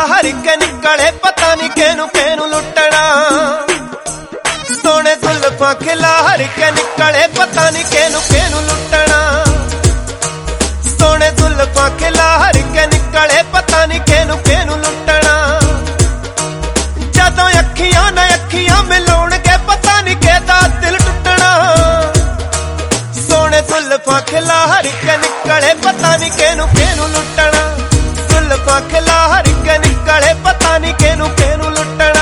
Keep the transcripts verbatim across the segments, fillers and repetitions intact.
ਹਰ ਕੇ ਨਿਕਲੇ ਪਤਾ ਨਹੀਂ ਕਿਹਨੂੰ ਕਿਹਨੂੰ ਲੁੱਟਣਾ। ਸੋਹਣੇ ਜ਼ੁਲਫਾਂ ਖਿਲਾਰ ਕੇ ਨਿਕਲੇ ਪਤਾ ਨਹੀਂ ਕਿਹਨੂੰ ਕਿਹਨੂੰ ਲੁੱਟਣਾ। ਸੋਹਣੇ ਜ਼ੁਲਫਾਂ ਖਿਲਾਰ ਕੇ ਨਿਕਲੇ ਪਤਾ ਨਹੀਂ ਕਿਹਨੂੰ ਕਿਹਨੂੰ ਲੁੱਟਣਾ। ਜਦੋਂ ਅੱਖੀਆਂ ਨਾ ਅੱਖੀਆਂ ਮਿਲਾਉਣਗੇ ਪਤਾ ਨਹੀਂ ਕਿਹਦਾ ਦਿਲ ਟੁੱਟਣਾ। ਸੋਹਣੇ ਜ਼ੁਲਫਾਂ ਖਿਲਾਰ ਕੇ ਨਿਕਲੇ ਪਤਾ ਨਹੀਂ ਕਿਹਨੂੰ ਕਿਹਨੂੰ ਲੁੱਟਣਾ। ਜ਼ੁਲਫਾਂ ਖਿਲਾਰ ਕੇ ਨਿਕਲੇ ਪਤਾ ਨਹੀਂ ਕਿਹਨੂੰ ਕਿਹਨੂੰ ਲੁੱਟਣਾ।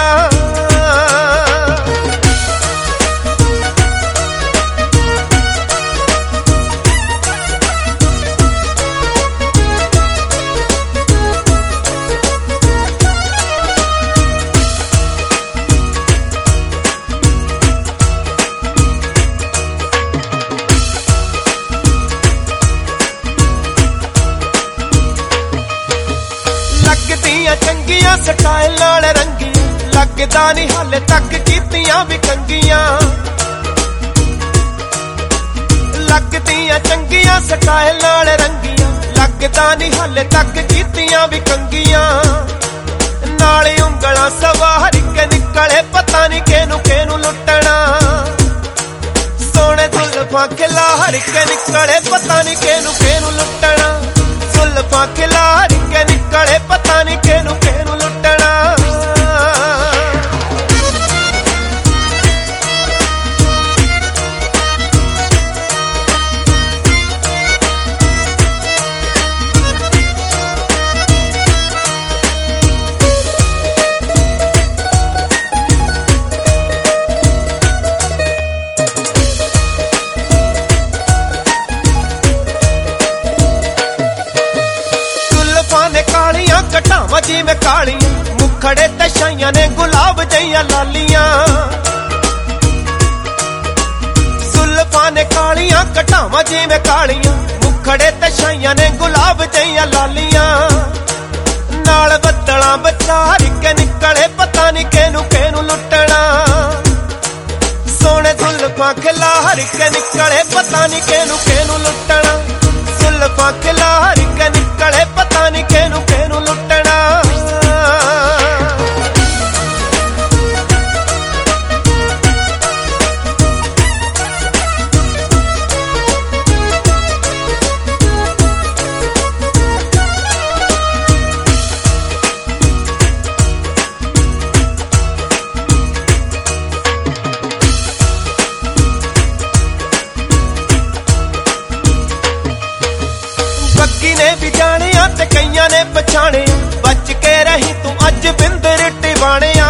ਲੱਗਦੀਆਂ ਚੰਗੀਆਂ ਸਟਾਈਲ ਨਾਲ ਰੰਗੀਆਂ, ਲੱਗਦਾ ਨਹੀਂ ਹਾਲੇ ਤੱਕ ਕੀਤੀਆਂ ਵੀ ਕੰਗੀਆਂ। ਲੱਗਦੀਆਂ ਚੰਗੀਆਂ ਸਟਾਈਲ ਨਾਲ ਰੰਗੀਆਂ, ਲੱਗਦਾ ਨਹੀਂ ਹਾਲੇ ਤੱਕ ਕੀਤੀਆਂ ਵੀ ਕੰਗੀਆਂ। ਨਾਲ ਉਂਗਲਾਂ ਸਵਾਰ ਕੇ ਨਿਕਲੇ ਪਤਾ ਨਹੀਂ ਕਿਹਨੂੰ ਕਿਹਨੂੰ ਲੁੱਟਣਾ। ਸੋਹਣੇ ਜ਼ੁਲਫਾਂ ਖਿਲਾਰ ਕੇ ਨਿਕਲੇ ਪਤਾ ਨਹੀਂ ਕਿਹਨੂੰ ਕਿਹਨੂੰ ਲੁੱਟਣਾ। ਜ਼ੁਲਫਾਂ ਖਿਲਾਰ ਕੇ ਨਿਕਲੇ ਪਤਾ ਨਹੀਂ ਕਿਹਨੂੰ ਕਿਹਨੂੰ ਲੁੱਟਣਾ। ਘਟਾਵਾਂ ਜਿਵੇਂ ਕਾਲੀਆਂ, ਮੁਖੜੇ ਤੇ ਛਾਈਆਂ ਨੇ ਗੁਲਾਬ ਜਈਆਂ ਲਾਲੀਆਂ। ਜ਼ੁਲਫਾਂ ਨੇ ਕਾਲੀਆਂ ਘਟਾਵਾਂ ਜਿਵੇਂ ਕਾਲੀਆਂ, ਮੁਖੜੇ ਤੇ ਛਾਈਆਂ ਨੇ ਗੁਲਾਬ ਜਈਆਂ ਲਾਲੀਆਂ। ਨਾਲ ਬੱਦਲਾਂ ਵਿਚਾਰ ਕੇ ਨਿਕਲੇ ਪਤਾ ਨਹੀਂ ਕਿਹਨੂੰ ਕਿਹਨੂੰ ਲੁੱਟਣਾ। ਸੋਹਣੇ ਜ਼ੁਲਫਾਂ ਖਿਲਾਰ ਕੇ ਨਿਕਲੇ ਪਤਾ ਨਹੀਂ ਕਿਹਨੂੰ ਕਿਹਨੂੰ ਲੁੱਟਣਾ। ਜ਼ੁਲਫਾਂ ਖਿਲਾਰ ਕੇ ਨਿਕਲੇ ਪਤਾ ਨਹੀਂ ਕਿਹਨੂੰ ਕਿਹਨੂੰ ਲੁੱਟਣਾ। ਬੱਗੀ ਨੇ ਵੀ ਜਾਣਿਆ ਤੇ ਕਈਆਂ ਨੇ ਪਛਾਣਿਆ, ਬਚ ਕੇ ਰਹੀ ਤੂੰ ਅੱਜ ਬਿੰਦਰ ਟਿਵਾਣਿਆ।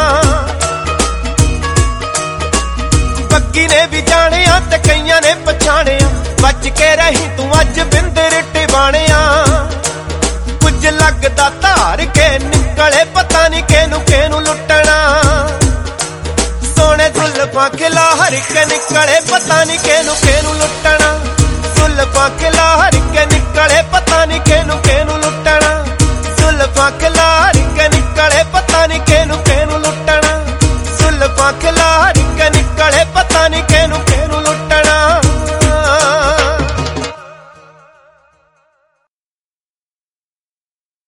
ਬੱਗੀ ਨੇ ਵੀ ਜਾਣਿਆ ਤੇ ਕਈਆਂ ਨੇ ਪਛਾਣਿਆ, ਬਚ ਕੇ ਰਹੀ ਤੂੰ ਅੱਜ ਬਿੰਦਰ ਟਿਵਾਣਿਆ। ਕੁਝ ਲੱਗਦਾ ਧਾਰ ਕੇ ਨਿਕਲੇ ਪਤਾ ਨਹੀਂ ਕਿਹਨੂੰ ਕਿਹਨੂੰ ਲੁੱਟਣਾ। ਸੋਹਣੇ ਜ਼ੁਲਫਾਂ ਖਿਲਾਰ ਕੇ ਨਿਕਲੇ ਪਤਾ ਨਹੀਂ ਕਿਹਨੂੰ ਕਿਹਨੂੰ ਲੁੱਟਣਾ। ਜ਼ੁਲਫਾਂ ਖਿਲਾਰ ਕੇ ਨਿਕਲੇ ਪਤਾ ਨਹੀਂ ਕਿਹਨੂੰ ਕਿਹਨੂੰ ਲੁੱਟਣਾ। ਜ਼ੁਲਫਾਂ ਖਿਲਾਰ ਕੇ ਨਿਕਲੇ ਪਤਾ ਨਹੀਂ ਕਿਹਨੂੰ ਕਿਹਨੂੰ ਲੁੱਟਣਾ। ਜ਼ੁਲਫਾਂ ਖਿਲਾਰ ਕੇ ਨਿਕਲੇ ਪਤਾ